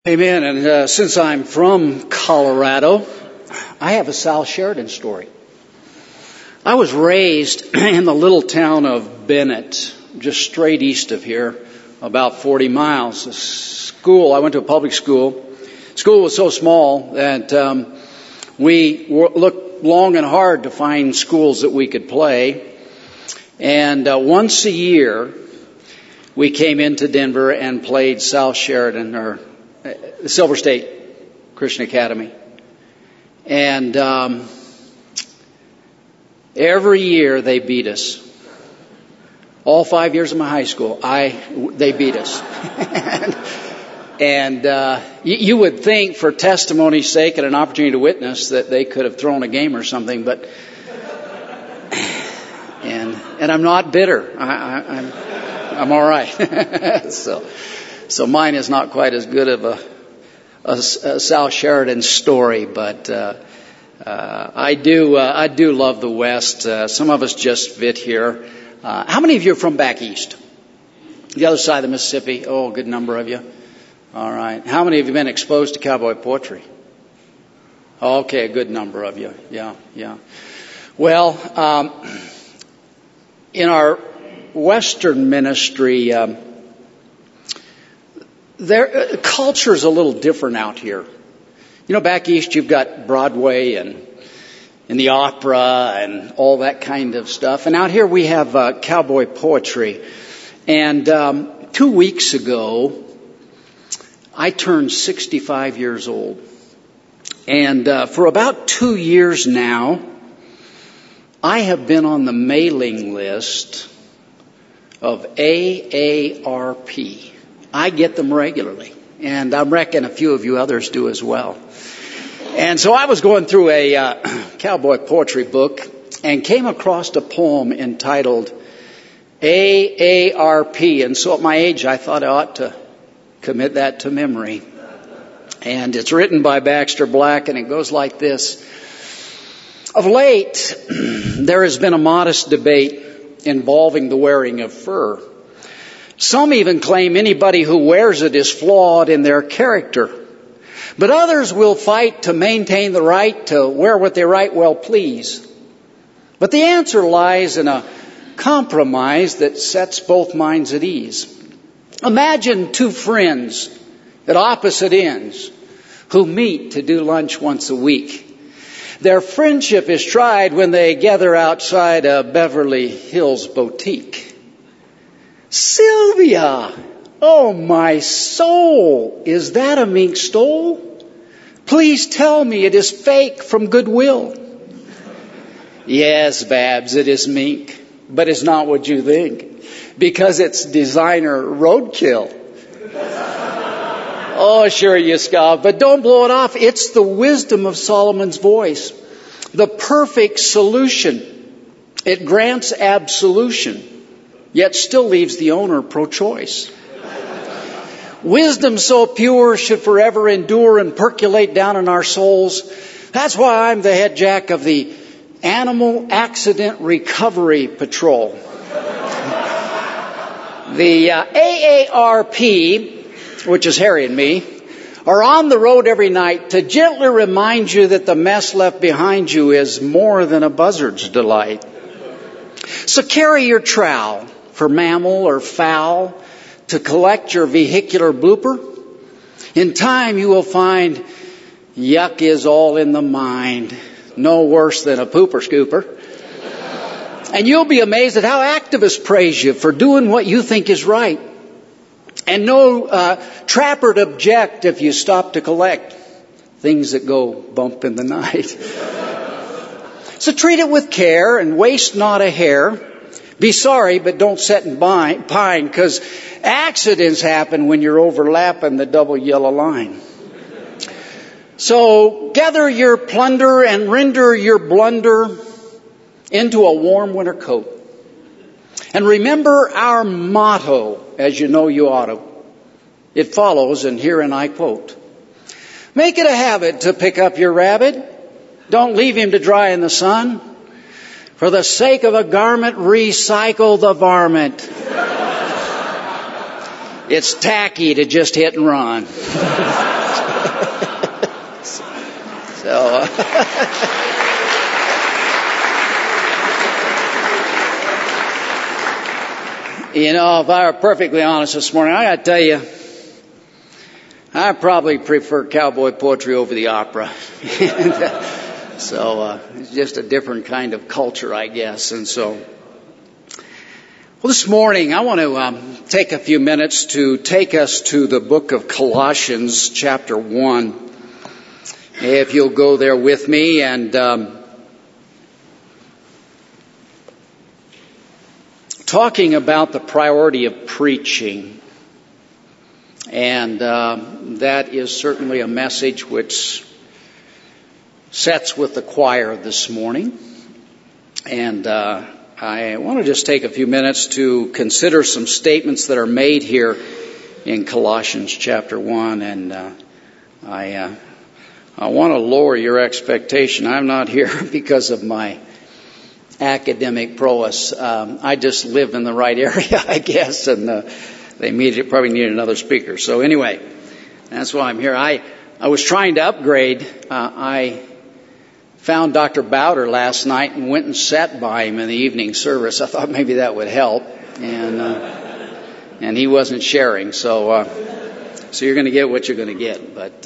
Amen. And since I'm from Colorado, I have a Sal Sheridan story. I was raised in the little town of Bennett, just straight east of here, about 40 miles. I went to a public school. School was so small that we looked long and hard to find schools that we could play. And once a year, we came into Denver and played Sal Sheridan, or the Silver State Christian Academy. And every year they beat us. All 5 years of my high school, they beat us. and you would think, for testimony's sake and an opportunity to witness, that they could have thrown a game or something, but and I'm not bitter. I'm all right. So mine is not quite as good of a Sal Sheridan story, but I do love the West. Some of us just fit here. How many of you are from back east? The other side of the Mississippi? Oh, a good number of you. All right. How many of you have been exposed to cowboy poetry? Okay, a good number of you. Yeah. Well, in our Western ministry, culture's a little different out here. You know, back east you've got Broadway and the opera and all that kind of stuff. And out here we have cowboy poetry. And 2 weeks ago, I turned 65 years old. And for about 2 years now, I have been on the mailing list of AARP. I get them regularly, and I reckon a few of you others do as well. And so I was going through a cowboy poetry book and came across a poem entitled AARP. And so at my age, I thought I ought to commit that to memory. And it's written by Baxter Black, and it goes like this. Of late, there has been a modest debate involving the wearing of fur. Some even claim anybody who wears it is flawed in their character. But others will fight to maintain the right to wear what they right well please. But the answer lies in a compromise that sets both minds at ease. Imagine two friends at opposite ends who meet to do lunch once a week. Their friendship is tried when they gather outside a Beverly Hills boutique. Sylvia, oh my soul, is that a mink stole? Please tell me it is fake from Goodwill. Yes, Babs, it is mink, but it's not what you think, because it's designer roadkill. Oh, sure, you scoff, but don't blow it off. It's the wisdom of Solomon's voice, the perfect solution. It grants absolution, yet still leaves the owner pro-choice. Wisdom so pure should forever endure and percolate down in our souls. That's why I'm the head jack of the Animal Accident Recovery Patrol. The AARP, which is Harry and me, are on the road every night to gently remind you that the mess left behind you is more than a buzzard's delight. So carry your trowel for mammal or fowl to collect your vehicular blooper. In time you will find yuck is all in the mind, no worse than a pooper scooper. And you'll be amazed at how activists praise you for doing what you think is right. And no trapper'd object if you stop to collect things that go bump in the night. So treat it with care and waste not a hair. Be sorry, but don't set and pine, because accidents happen when you're overlapping the double yellow line. So gather your plunder and render your blunder into a warm winter coat. And remember our motto, as you know you ought to. It follows, and herein I quote, make it a habit to pick up your rabbit. Don't leave him to dry in the sun. For the sake of a garment, recycle the varmint. It's tacky to just hit and run. So, you know, if I were perfectly honest this morning, I got to tell you, I probably prefer cowboy poetry over the opera. So it's just a different kind of culture, I guess. And so, well, this morning I want to take a few minutes to take us to the book of Colossians, chapter 1. If you'll go there with me, and talking about the priority of preaching. And that is certainly a message which sets with the choir this morning. And I want to just take a few minutes to consider some statements that are made here in Colossians chapter 1. And I want to lower your expectation. I'm not here because of my academic prowess. I just live in the right area, I guess, and they probably need another speaker. So anyway, that's why I'm here. I was trying to upgrade. I found Dr. Bowder last night and went and sat by him in the evening service. I thought maybe that would help, and he wasn't sharing. So you're going to get what you're going to get. But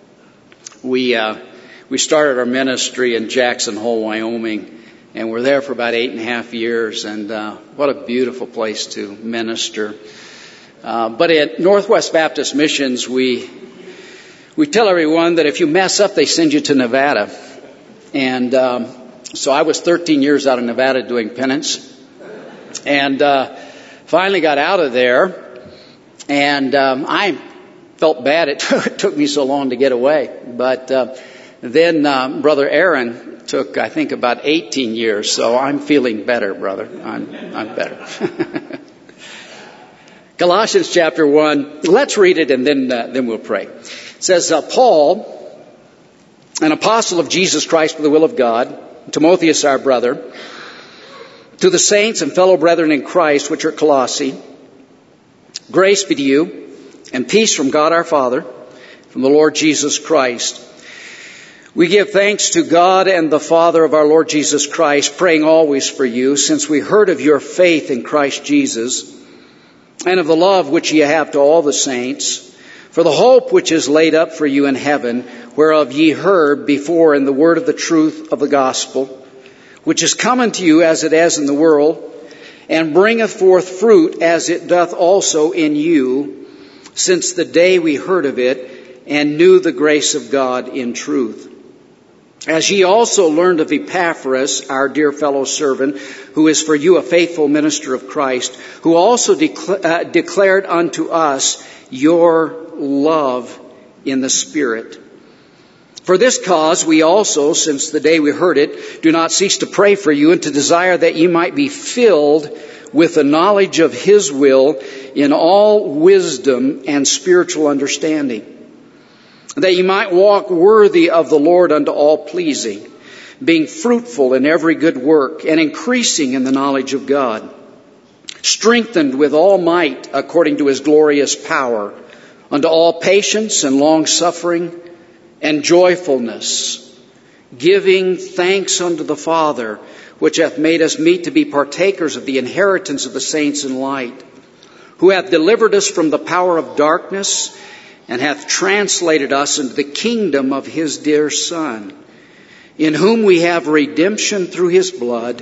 we started our ministry in Jackson Hole, Wyoming. And we're there for about 8.5 years, and what a beautiful place to minister. But at Northwest Baptist Missions, we tell everyone that if you mess up, they send you to Nevada. And so I was 13 years out of Nevada doing penance, and finally got out of there. And I felt bad. It took me so long to get away. But then Brother Aaron took, I think, about 18 years, so I'm feeling better, brother. I'm better. Colossians chapter 1. Let's read it, and then we'll pray. It says, Paul, an apostle of Jesus Christ for the will of God, Timotheus our brother, to the saints and fellow brethren in Christ which are at Colossae, grace be to you, and peace from God our Father, from the Lord Jesus Christ. We give thanks to God and the Father of our Lord Jesus Christ, praying always for you, since we heard of your faith in Christ Jesus, and of the love which ye have to all the saints, for the hope which is laid up for you in heaven, whereof ye heard before in the word of the truth of the gospel, which is come unto you as it is in the world, and bringeth forth fruit as it doth also in you, since the day we heard of it, and knew the grace of God in truth. As ye also learned of Epaphras, our dear fellow servant, who is for you a faithful minister of Christ, who also declared unto us your love in the Spirit. For this cause we also, since the day we heard it, do not cease to pray for you and to desire that ye might be filled with the knowledge of His will in all wisdom and spiritual understanding, that ye might walk worthy of the Lord unto all pleasing, being fruitful in every good work, and increasing in the knowledge of God, strengthened with all might according to His glorious power, unto all patience and long-suffering and joyfulness, giving thanks unto the Father, which hath made us meet to be partakers of the inheritance of the saints in light, who hath delivered us from the power of darkness, and hath translated us into the kingdom of His dear Son, in whom we have redemption through His blood,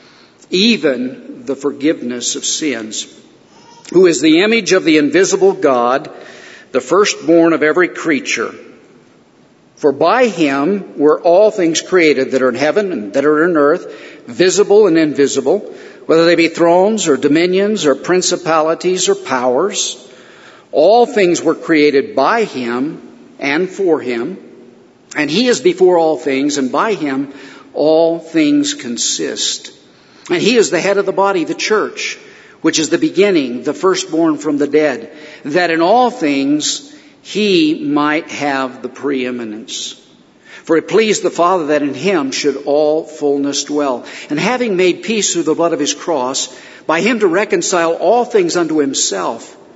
even the forgiveness of sins, who is the image of the invisible God, the firstborn of every creature. For by Him were all things created that are in heaven and that are in earth, visible and invisible, whether they be thrones or dominions or principalities or powers. All things were created by Him and for Him, and He is before all things, and by Him all things consist. And He is the head of the body, the church, which is the beginning, the firstborn from the dead, that in all things He might have the preeminence. For it pleased the Father that in Him should all fullness dwell. And having made peace through the blood of His cross, by Him to reconcile all things unto Himself,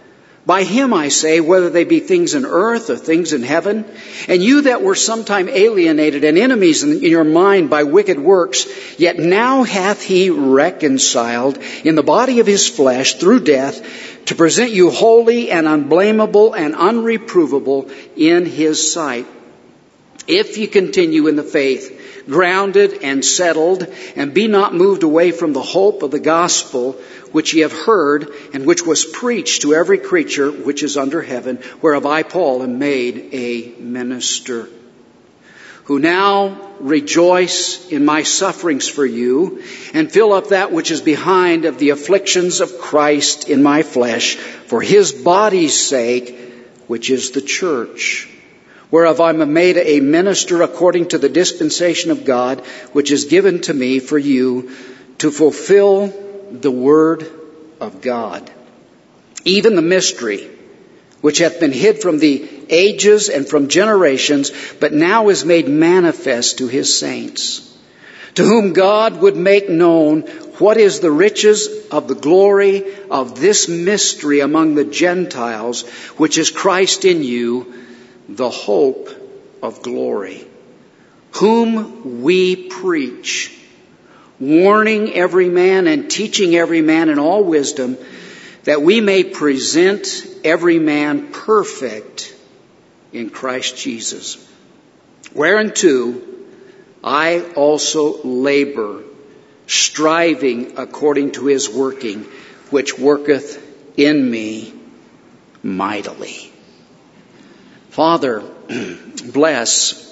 By him I say, whether they be things in earth or things in heaven, and you that were sometime alienated and enemies in your mind by wicked works, yet now hath he reconciled in the body of his flesh through death, to present you holy and unblameable and unreprovable in his sight. If you continue in the faith, grounded and settled, and be not moved away from the hope of the gospel which ye have heard, and which was preached to every creature which is under heaven, whereof I, Paul, am made a minister, who now rejoice in my sufferings for you, and fill up that which is behind of the afflictions of Christ in my flesh, for his body's sake, which is the church, whereof I am made a minister according to the dispensation of God, which is given to me for you, to fulfill the word of God, even the mystery which hath been hid from the ages and from generations, but now is made manifest to his saints, to whom God would make known what is the riches of the glory of this mystery among the Gentiles, which is Christ in you, the hope of glory, whom we preach, warning every man and teaching every man in all wisdom, that we may present every man perfect in Christ Jesus. Whereunto I also labor, striving according to his working, which worketh in me mightily. Father, bless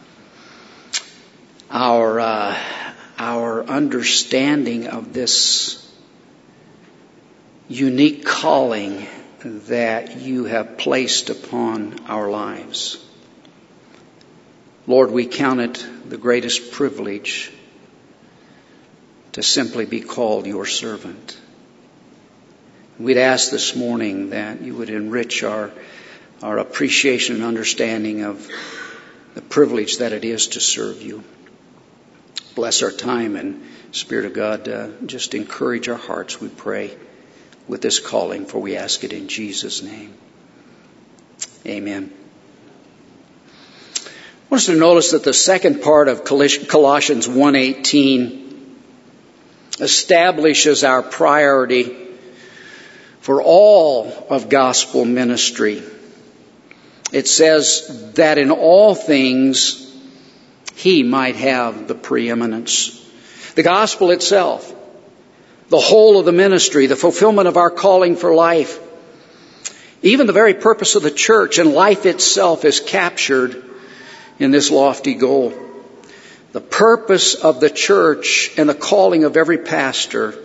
our understanding of this unique calling that you have placed upon our lives. Lord, we count it the greatest privilege to simply be called your servant. We'd ask this morning that you would enrich our appreciation and understanding of the privilege that it is to serve you. Bless our time, and Spirit of God, just encourage our hearts, we pray, with this calling, for we ask it in Jesus' name. Amen. I want us to notice that the second part of Colossians 1:18 establishes our priority for all of gospel ministry. It says that in all things he might have the preeminence. The gospel itself, the whole of the ministry, the fulfillment of our calling for life, even the very purpose of the church and life itself is captured in this lofty goal. The purpose of the church and the calling of every pastor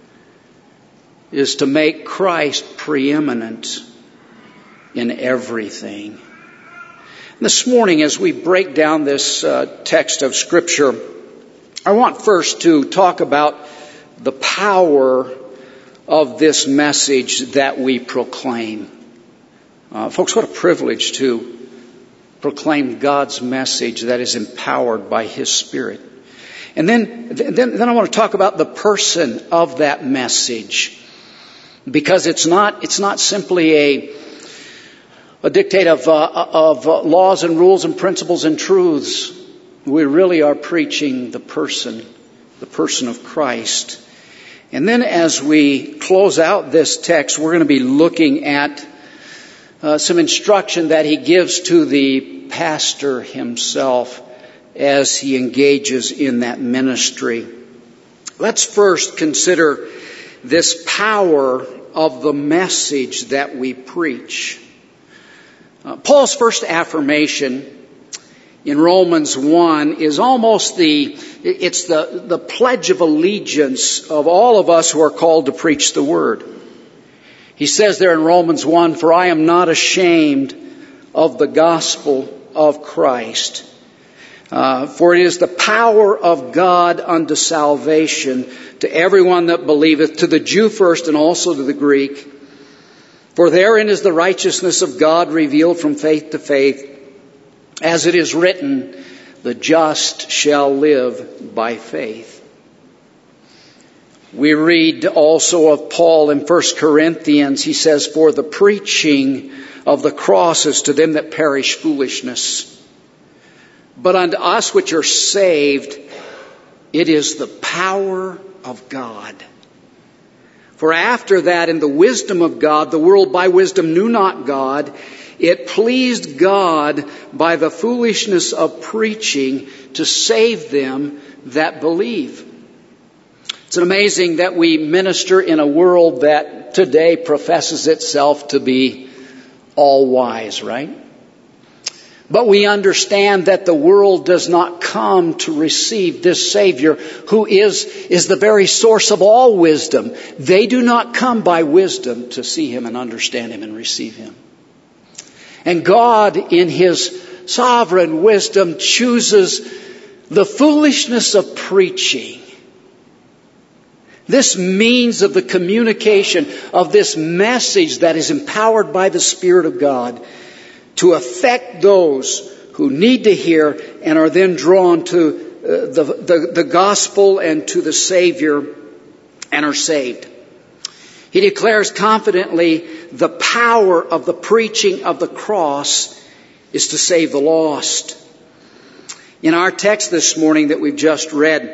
is to make Christ preeminent in everything. This morning, as we break down this text of Scripture, I want first to talk about the power of this message that we proclaim. Folks, what a privilege to proclaim God's message that is empowered by His Spirit. And then I want to talk about the person of that message, because it's not simply a dictate of laws and rules and principles and truths. We really are preaching the person of Christ. And then as we close out this text, we're going to be looking at some instruction that he gives to the pastor himself as he engages in that ministry. Let's first consider this power of the message that we preach. Paul's first affirmation in Romans 1 is almost the pledge of allegiance of all of us who are called to preach the word. He says there in Romans 1, "For I am not ashamed of the gospel of Christ. For it is the power of God unto salvation to everyone that believeth, to the Jew first and also to the Greek. For therein is the righteousness of God revealed from faith to faith. As it is written, the just shall live by faith." We read also of Paul in 1 Corinthians. He says, "For the preaching of the cross is to them that perish foolishness. But unto us which are saved, it is the power of God. For after that, in the wisdom of God, the world by wisdom knew not God. It pleased God by the foolishness of preaching to save them that believe." It's amazing that we minister in a world that today professes itself to be all wise, right? But we understand that the world does not come to receive this Savior who is the very source of all wisdom. They do not come by wisdom to see Him and understand Him and receive Him. And God, in His sovereign wisdom, chooses the foolishness of preaching, this means of the communication of this message that is empowered by the Spirit of God, to affect those who need to hear and are then drawn to the gospel and to the Savior and are saved. He declares confidently the power of the preaching of the cross is to save the lost. In our text this morning that we've just read,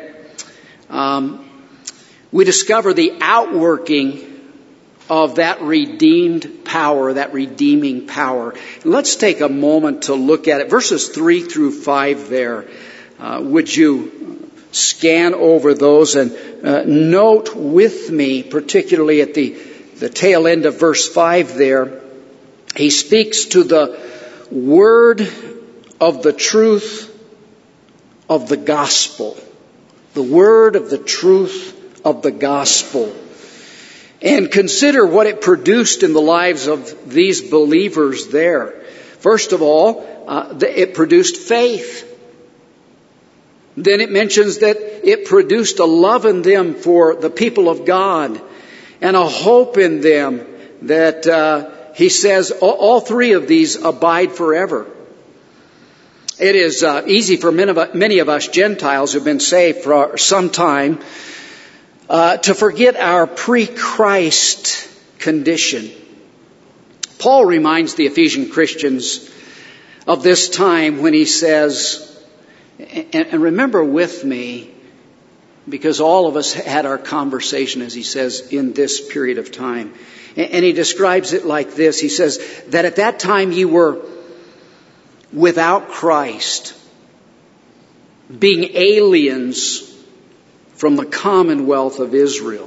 we discover the outworking of that redeemed power, that redeeming power. Let's take a moment to look at it. Verses 3 through 5 there. Would you scan over those and note with me, particularly at the tail end of verse 5 there, he speaks to the word of the truth of the gospel. The word of the truth of the gospel. And consider what it produced in the lives of these believers there. First of all, it produced faith. Then it mentions that it produced a love in them for the people of God and a hope in them that he says all three of these abide forever. It is easy for many of us Gentiles who have been saved for some time to forget our pre-Christ condition. Paul reminds the Ephesian Christians of this time when he says, and remember with me, because all of us had our conversation, as he says, in this period of time. And he describes it like this. He says that at that time you were without Christ, being aliens from the commonwealth of Israel,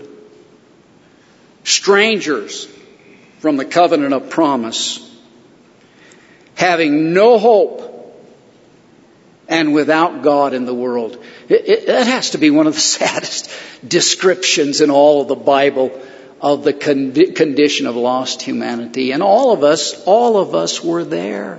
strangers from the covenant of promise, having no hope and without God in the world. That has to be one of the saddest descriptions in all of the Bible of the condition of lost humanity. And all of us were there.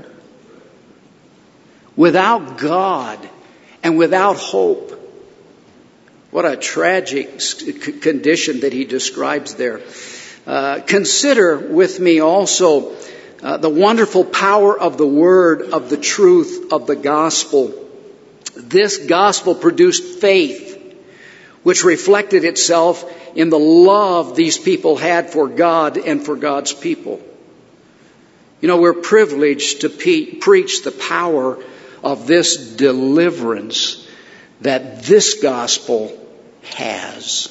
Without God and without hope. What a tragic condition that he describes there. Consider with me also the wonderful power of the word, of the truth, of the gospel. This gospel produced faith, which reflected itself in the love these people had for God and for God's people. You know, we're privileged to preach the power of this deliverance that this gospel has.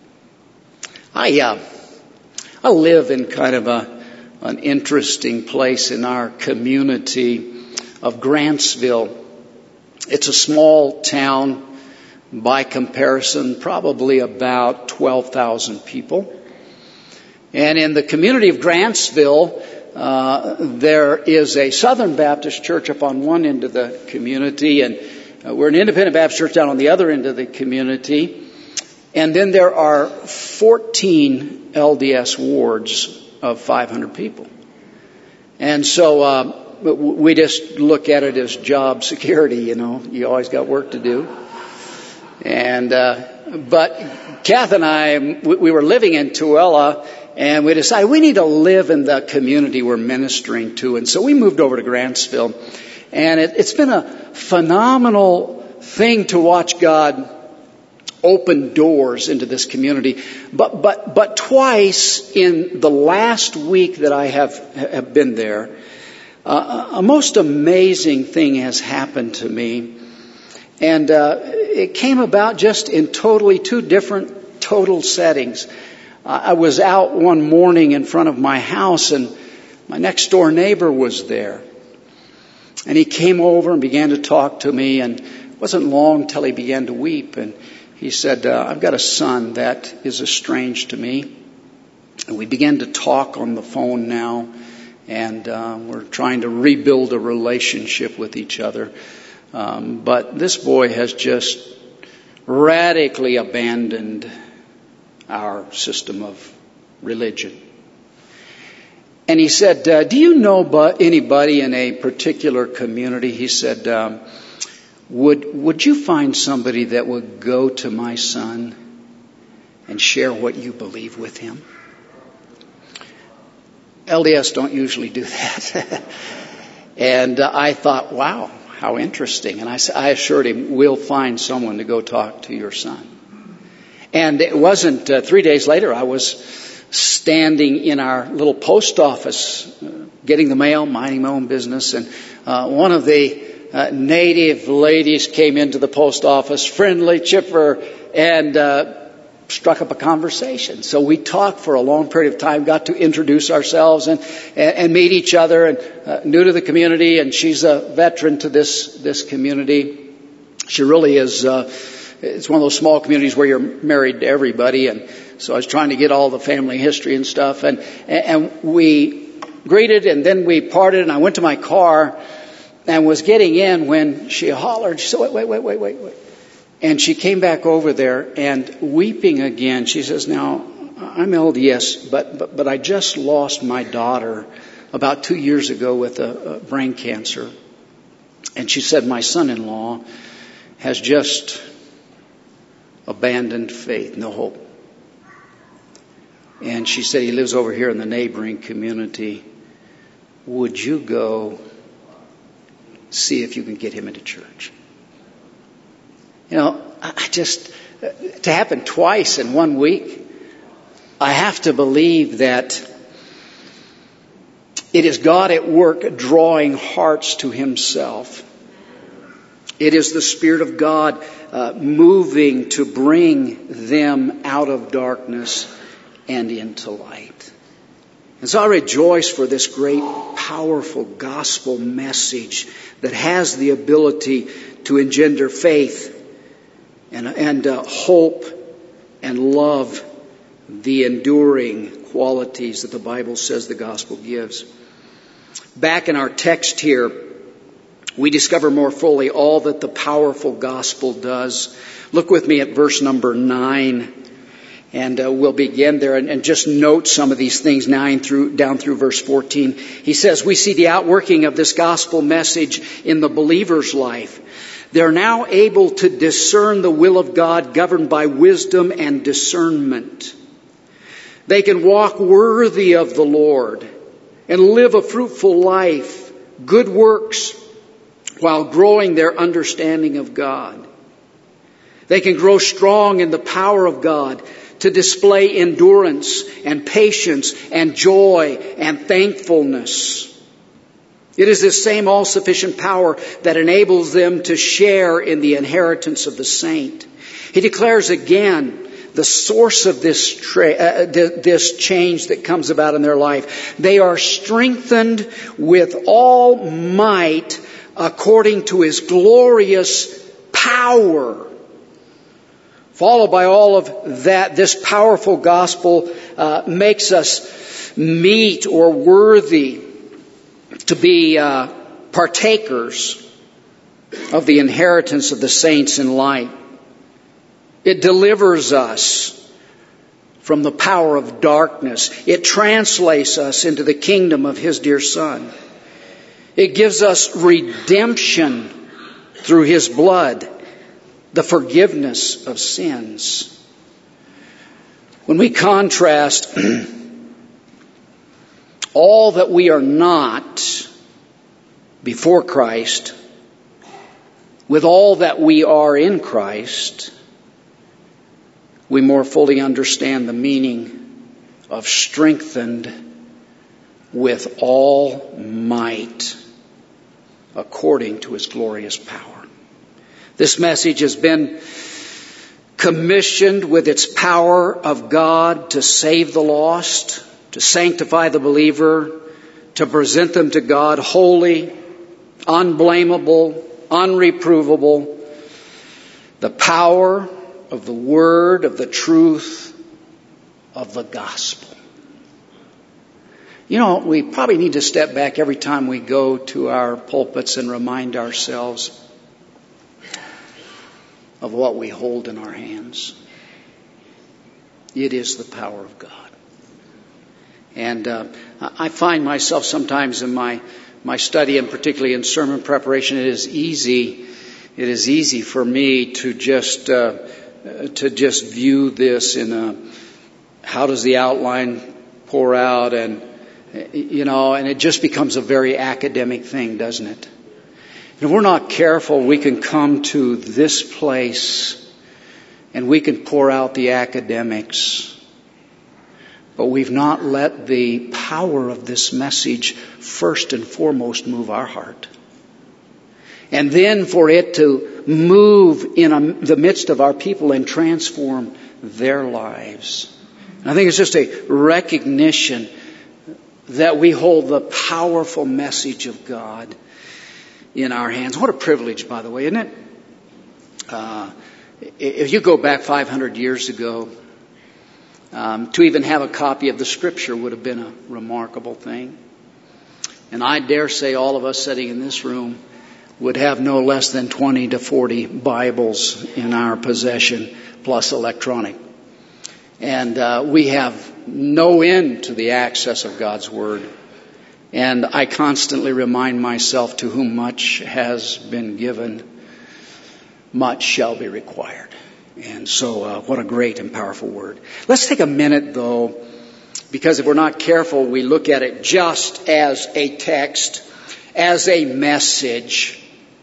I live in kind of an interesting place in our community of Grantsville. It's a small town by comparison, probably about 12,000 people. And in the community of Grantsville, there is a Southern Baptist church up on one end of the community, and we're an independent Baptist church down on the other end of the community. And then there are 14 LDS wards of 500 people. And so we just look at it as job security, you know. You always got work to do. And but Kath and I, we were living in Tooele, and we decided we need to live in the community we're ministering to. And so we moved over to Grantsville. And it's been a phenomenal thing to watch God opened doors into this community. But twice in the last week that I have been there, a most amazing thing has happened to me. And it came about just in totally two different total settings. I was out one morning in front of my house, and my next door neighbor was there. And he came over and began to talk to me, and it wasn't long till he began to weep. And he said, I've got a son that is estranged to me. And we began to talk on the phone now, and we're trying to rebuild a relationship with each other. But this boy has just radically abandoned our system of religion. And he said, do you know anybody in a particular community? He said, would you find somebody that would go to my son and share what you believe with him? LDS don't usually do that. And I thought, wow, how interesting. And I assured him, we'll find someone to go talk to your son. And it wasn't 3 days later, I was standing in our little post office, getting the mail, minding my own business, and one of the native ladies came into the post office, friendly, chipper, and struck up a conversation. So we talked for a long period of time, got to introduce ourselves and meet each other, and new to the community, and she's a veteran to this community. She really is. It's one of those small communities where you're married to everybody, and so I was trying to get all the family history and stuff, and we greeted, and then we parted, and I went to my car and was getting in when she hollered. She said, wait. And she came back over there and weeping again. She says, now, I'm LDS, but I just lost my daughter about 2 years ago with a brain cancer. And she said, my son-in-law has just abandoned faith, no hope. And she said, he lives over here in the neighboring community. Would you go see if you can get him into church? You know, to happen twice in 1 week, I have to believe that it is God at work drawing hearts to himself. It is the Spirit of God moving to bring them out of darkness and into light. And so I rejoice for this great, powerful gospel message that has the ability to engender faith and hope and love, the enduring qualities that the Bible says the gospel gives. Back in our text here, we discover more fully all that the powerful gospel does. Look with me at verse number 9. And we'll begin there and just note some of these things down through verse 14. He says, we see the outworking of this gospel message in the believer's life. They're now able to discern the will of God governed by wisdom and discernment. They can walk worthy of the Lord and live a fruitful life, good works, while growing their understanding of God. They can grow strong in the power of God to display endurance and patience and joy and thankfulness. It is this same all-sufficient power that enables them to share in the inheritance of the saint. He declares again the source of this change that comes about in their life. They are strengthened with all might according to His glorious power. Followed by all of that, this powerful gospel makes us meet or worthy to be partakers of the inheritance of the saints in light. It delivers us from the power of darkness. It translates us into the kingdom of His dear Son. It gives us redemption through His blood, the forgiveness of sins. When we contrast all that we are not before Christ with all that we are in Christ, we more fully understand the meaning of strengthened with all might according to His glorious power. This message has been commissioned with its power of God to save the lost, to sanctify the believer, to present them to God holy, unblameable, unreprovable. The power of the Word, of the truth, of the gospel. You know, we probably need to step back every time we go to our pulpits and remind ourselves of what we hold in our hands. It is the power of God. And I find myself sometimes in my study, and particularly in sermon preparation, it is easy for me to just view this in a, how does the outline pour out, and it just becomes a very academic thing, doesn't it? And if we're not careful, we can come to this place and we can pour out the academics, but we've not let the power of this message first and foremost move our heart. And then for it to move in the midst of our people and transform their lives. And I think it's just a recognition that we hold the powerful message of God in our hands. What a privilege, by the way, isn't it? If you go back 500 years ago, to even have a copy of the Scripture would have been a remarkable thing. And I dare say all of us sitting in this room would have no less than 20 to 40 Bibles in our possession, plus electronic. And we have no end to the access of God's Word. And I constantly remind myself, to whom much has been given, much shall be required. And so what a great and powerful word. Let's take a minute, though, because if we're not careful, we look at it just as a text, as a message.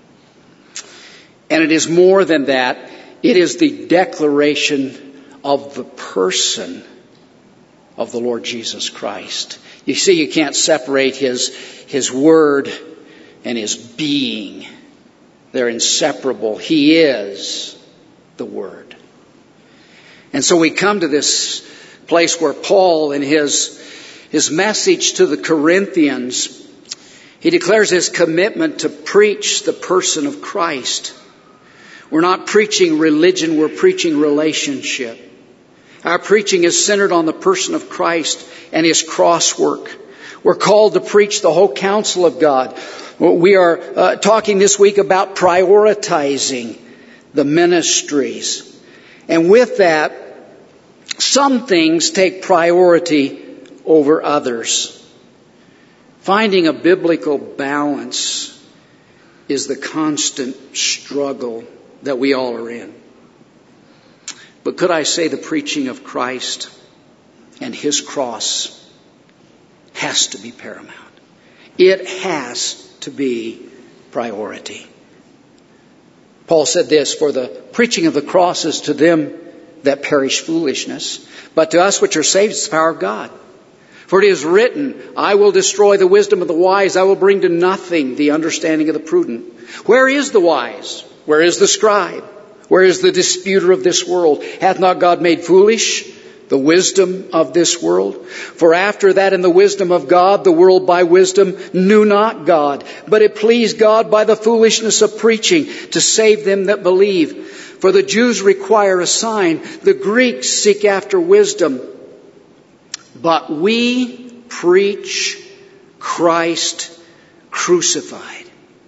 And it is more than that. It is the declaration of the person of the Lord Jesus Christ. You see, you can't separate His word and His being. They're inseparable. He is the Word. And so we come to this place where Paul, in his message to the Corinthians, he declares his commitment to preach the person of Christ. We're not preaching religion, we're preaching relationship. Our preaching is centered on the person of Christ and His cross work. We're called to preach the whole counsel of God. We are talking this week about prioritizing the ministries. And with that, some things take priority over others. Finding a biblical balance is the constant struggle that we all are in. But could I say the preaching of Christ and His cross has to be paramount. It has to be priority. Paul said this, "For the preaching of the cross is to them that perish foolishness, but to us which are saved is the power of God. For it is written, I will destroy the wisdom of the wise, I will bring to nothing the understanding of the prudent. Where is the wise? Where is the scribe? Where is the disputer of this world? Hath not God made foolish the wisdom of this world? For after that in the wisdom of God, the world by wisdom knew not God. But it pleased God by the foolishness of preaching to save them that believe. For the Jews require a sign, the Greeks seek after wisdom. But we preach Christ crucified.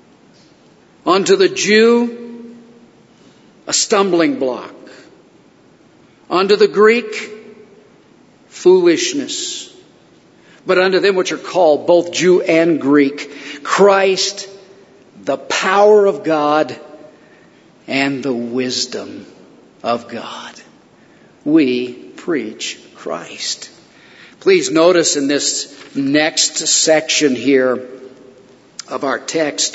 Unto the Jew, a stumbling block. Unto the Greek, foolishness. But unto them which are called, both Jew and Greek, Christ, the power of God and the wisdom of God. We preach Christ. Please notice in this next section here of our text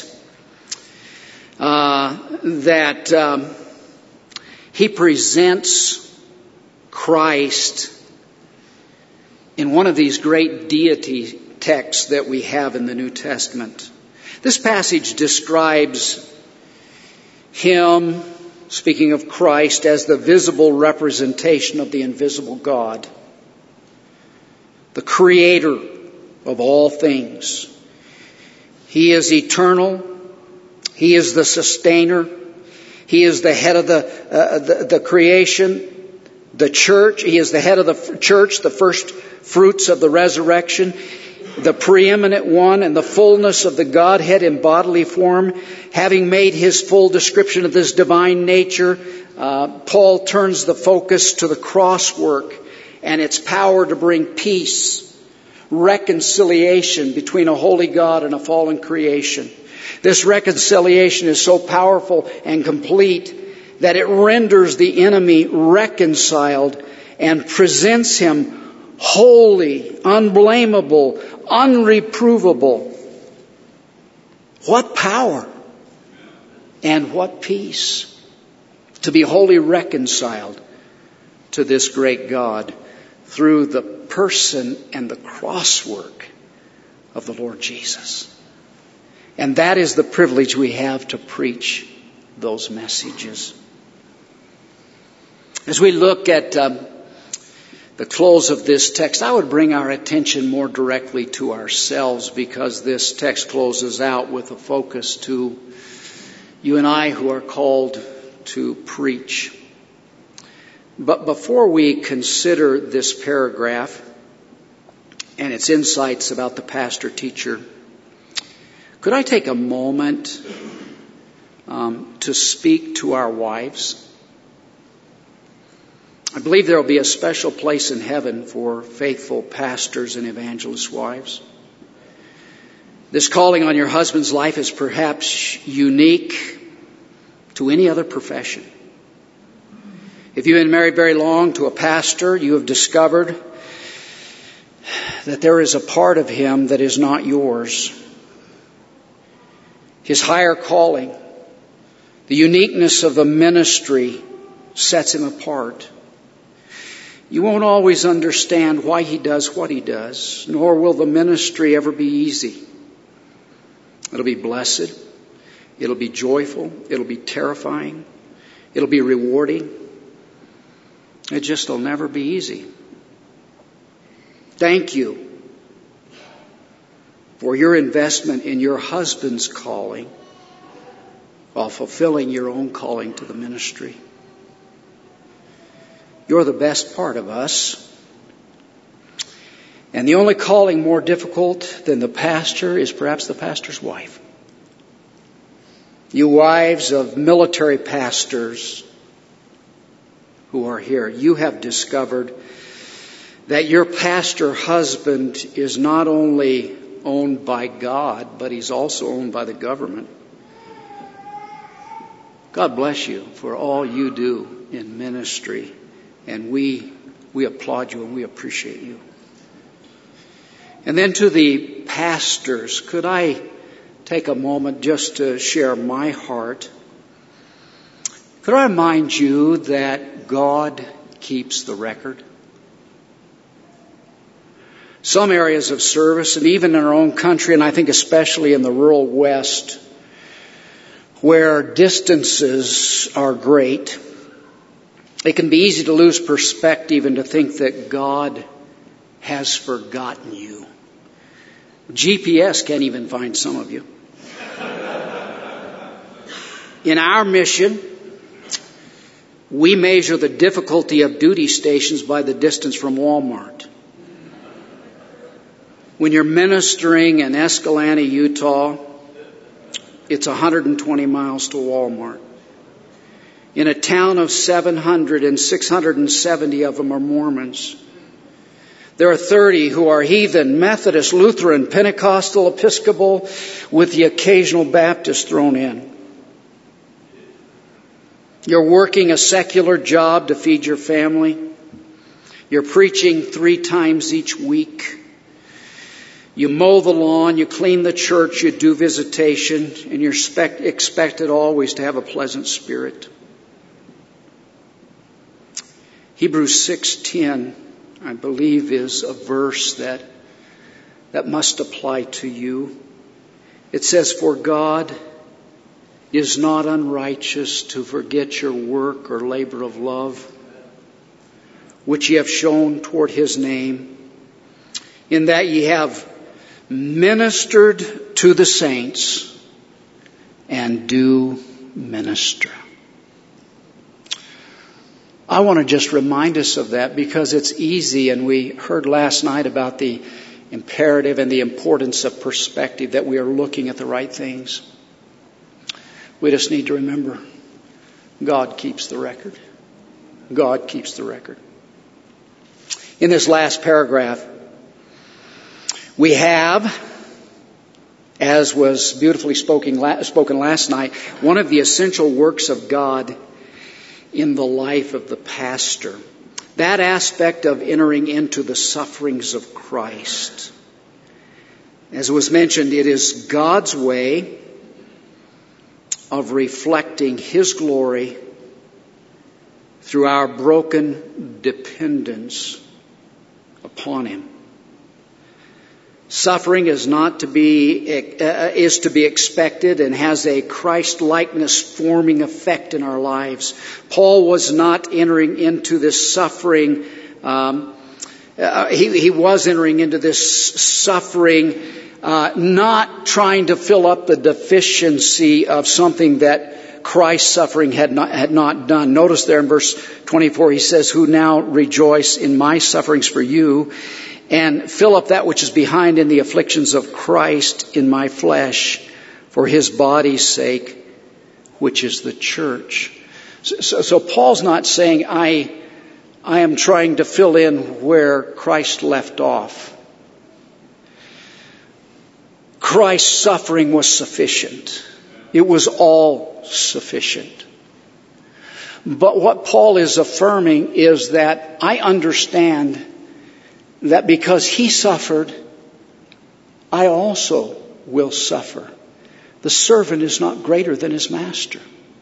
that he presents Christ in one of these great deity texts that we have in the New Testament. This passage describes Him, speaking of Christ, as the visible representation of the invisible God, the Creator of all things. He is eternal. He is the sustainer. He is the head of the creation, the church. He is the head of the church, the first fruits of the resurrection, the preeminent one and the fullness of the Godhead in bodily form. Having made his full description of this divine nature, Paul turns the focus to the cross work and its power to bring peace, reconciliation between a holy God and a fallen creation. This reconciliation is so powerful and complete that it renders the enemy reconciled and presents him holy, unblameable, unreprovable. What power and what peace to be wholly reconciled to this great God through the person and the cross work of the Lord Jesus. And that is the privilege we have to preach those messages. As we look at the close of this text, I would bring our attention more directly to ourselves, because this text closes out with a focus to you and I who are called to preach. But before we consider this paragraph and its insights about the pastor-teacher, could I take a moment to speak to our wives? I believe there will be a special place in heaven for faithful pastors and evangelist wives. This calling on your husband's life is perhaps unique to any other profession. If you've been married very long to a pastor, you have discovered that there is a part of him that is not yours. His higher calling, the uniqueness of the ministry sets him apart. You won't always understand why he does what he does, nor will the ministry ever be easy. It'll be blessed. It'll be joyful. It'll be terrifying. It'll be rewarding. It just will never be easy. Thank you for your investment in your husband's calling while fulfilling your own calling to the ministry. You're the best part of us. And the only calling more difficult than the pastor is perhaps the pastor's wife. You wives of military pastors who are here, you have discovered that your pastor husband is not only owned by God, but he's also owned by the government. God bless you for all you do in ministry. And we applaud you and we appreciate you. And then to the pastors, could I take a moment just to share my heart? Could I remind you that God keeps the record? Some areas of service, and even in our own country, and I think especially in the rural West, where distances are great, it can be easy to lose perspective and to think that God has forgotten you. GPS can't even find some of you. In our mission, we measure the difficulty of duty stations by the distance from Walmart. When you're ministering in Escalante, Utah, it's 120 miles to Walmart. In a town of 700, and 670 of them are Mormons. There are 30 who are heathen, Methodist, Lutheran, Pentecostal, Episcopal, with the occasional Baptist thrown in. You're working a secular job to feed your family. You're preaching 3 times each week. You mow the lawn, you clean the church, you do visitation, and you're expected always to have a pleasant spirit. Hebrews 6:10, I believe, is a verse that must apply to you. It says, "For God is not unrighteous to forget your work or labor of love, which ye have shown toward his name, in that ye have ministered to the saints and do minister." I want to just remind us of that because it's easy, and we heard last night about the imperative and the importance of perspective, that we are looking at the right things. We just need to remember, God keeps the record. God keeps the record. In this last paragraph, we have, as was beautifully spoken last night, one of the essential works of God in the life of the pastor. That aspect of entering into the sufferings of Christ. As was mentioned, it is God's way of reflecting his glory through our broken dependence upon him. Suffering is to be expected and has a Christ-likeness forming effect in our lives. Paul was not entering into this suffering. He was entering into this suffering, not trying to fill up the deficiency of something that Christ's suffering had not done. Notice there in verse 24, he says, "Who now rejoice in my sufferings for you, and fill up that which is behind in the afflictions of Christ in my flesh, for his body's sake, which is the church." So Paul's not saying, I am trying to fill in where Christ left off. Christ's suffering was sufficient. It was all sufficient. But what Paul is affirming is that I understand that because he suffered, I also will suffer. The servant is not greater than his master.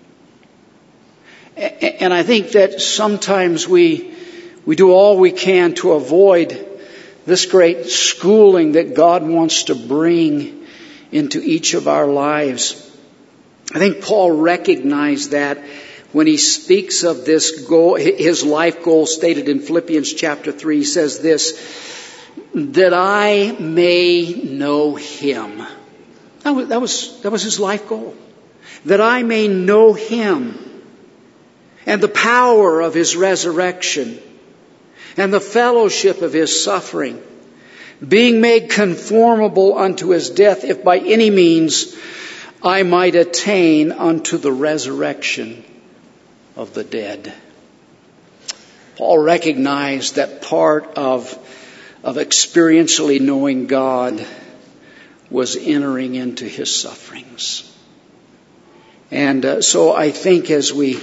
And I think that sometimes we do all we can to avoid this great schooling that God wants to bring into each of our lives. I think Paul recognized that when he speaks of this goal, his life goal stated in Philippians chapter 3, he says this, "that I may know him." That was his life goal. That I may know him and the power of his resurrection and the fellowship of his suffering, being made conformable unto his death, if by any means I might attain unto the resurrection of the dead. Paul recognized that part of experientially knowing God was entering into his sufferings. And so I think as we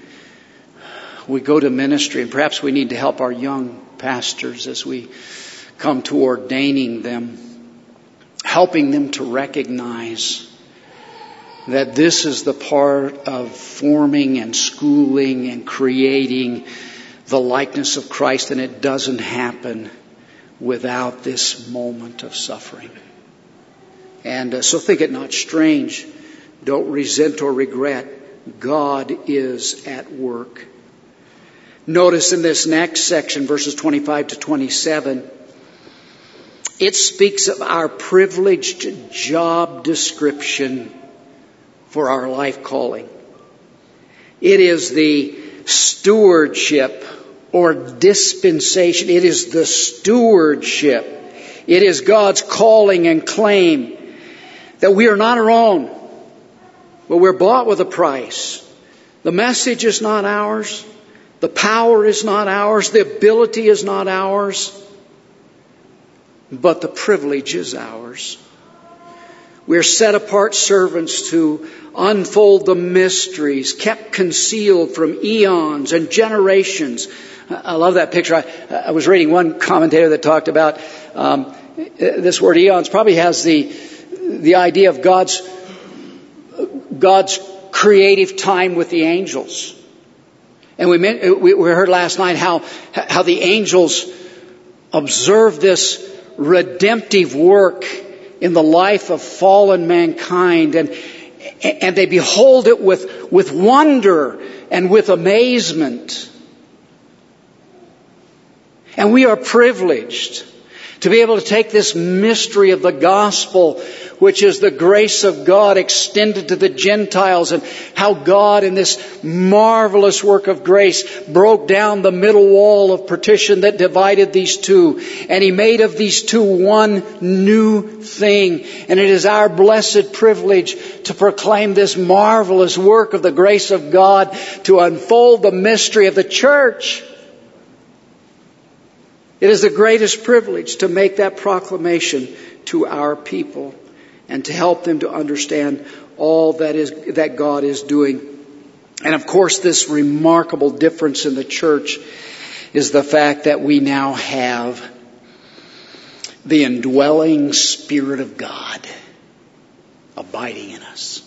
go to ministry, and perhaps we need to help our young pastors as we come to ordaining them, helping them to recognize that this is the part of forming and schooling and creating the likeness of Christ, and it doesn't happen without this moment of suffering. And so think it not strange. Don't resent or regret. God is at work. Notice in this next section, verses 25 to 27, it speaks of our privileged job description for our life calling. It is the stewardship or dispensation. It is the stewardship. It is God's calling and claim that we are not our own, but we're bought with a price. The message is not ours. The power is not ours. The ability is not ours. But the privilege is ours. We're set apart servants to unfold the mysteries kept concealed from eons and generations. I love that picture. I was reading one commentator that talked about this word eons probably has the idea of God's creative time with the angels. And we heard last night how the angels observe this redemptive work in the life of fallen mankind, and they behold it with wonder and with amazement. And we are privileged to be able to take this mystery of the gospel, which is the grace of God extended to the Gentiles, and how God in this marvelous work of grace broke down the middle wall of partition that divided these two. And He made of these two one new thing. And it is our blessed privilege to proclaim this marvelous work of the grace of God, to unfold the mystery of the church. It is the greatest privilege to make that proclamation to our people and to help them to understand all that God is doing. And of course, this remarkable difference in the church is the fact that we now have the indwelling Spirit of God abiding in us.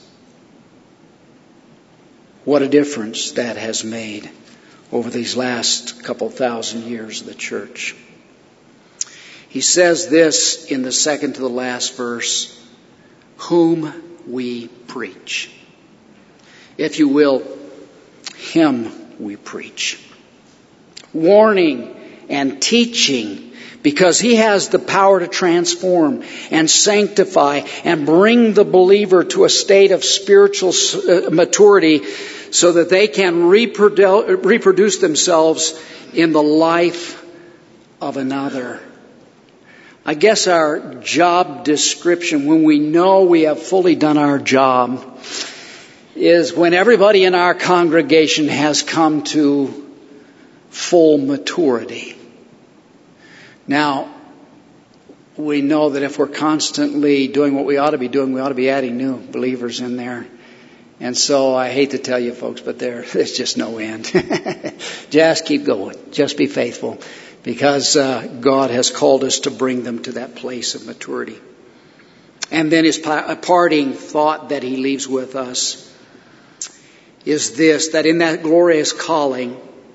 What a difference that has made over these last couple thousand years of the church. He says this in the second to the last verse, whom we preach. If you will, Him we preach. Warning and teaching, because He has the power to transform and sanctify and bring the believer to a state of spiritual maturity so that they can reproduce themselves in the life of another. I guess our job description, when we know we have fully done our job, is when everybody in our congregation has come to full maturity. Now, we know that if we're constantly doing what we ought to be doing, we ought to be adding new believers in there. And so I hate to tell you folks, but there's just no end. Just keep going. Just be faithful. Because God has called us to bring them to that place of maturity. And then His parting thought that He leaves with us is this, that in that glorious calling,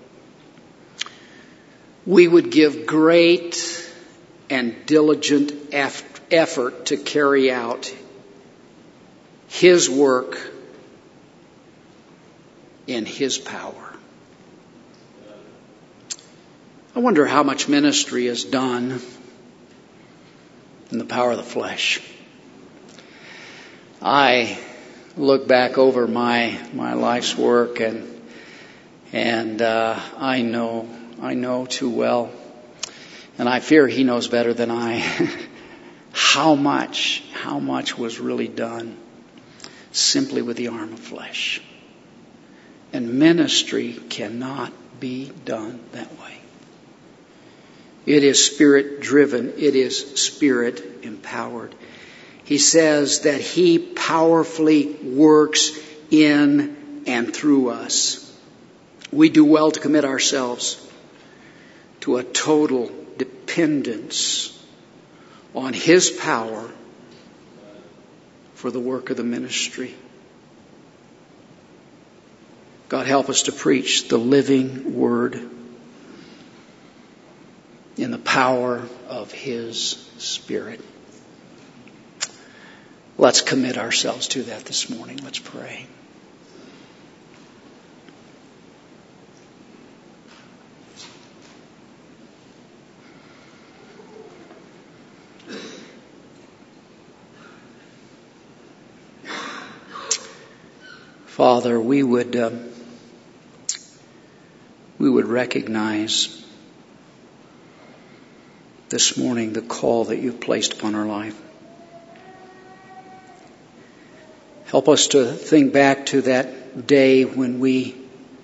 we would give great and diligent effort to carry out His work in His power. I wonder how much ministry is done in the power of the flesh. I look back over my life's work and I know too well, and I fear He knows better than I how much was really done simply with the arm of flesh. And ministry cannot be done that way. It is Spirit driven. It is Spirit empowered. He says that He powerfully works in and through us. We do well to commit ourselves to a total dependence on His power for the work of the ministry. God, help us to preach the living Word in the power of His Spirit. Let's commit ourselves to that this morning. Let's pray. Father, we would recognize this morning the call that You've placed upon our life. Help us to think back to that day when we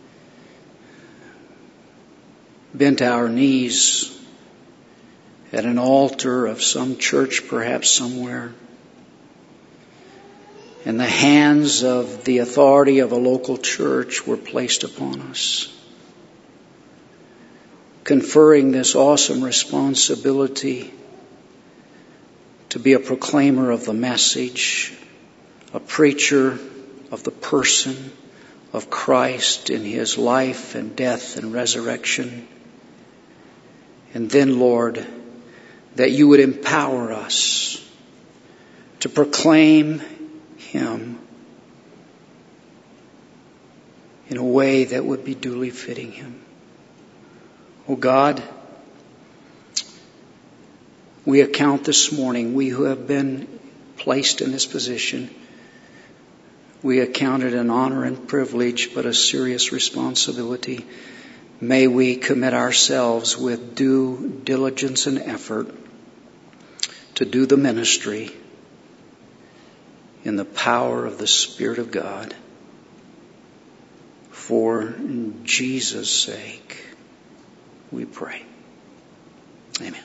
bent our knees at an altar of some church, perhaps somewhere, and the hands of the authority of a local church were placed upon us, conferring this awesome responsibility to be a proclaimer of the message, a preacher of the person of Christ in His life and death and resurrection. And then, Lord, that You would empower us to proclaim Him in a way that would be duly fitting Him. Oh God, we account this morning, we who have been placed in this position, we account it an honor and privilege, but a serious responsibility. May we commit ourselves with due diligence and effort to do the ministry in the power of the Spirit of God. For Jesus' sake, we pray. Amen.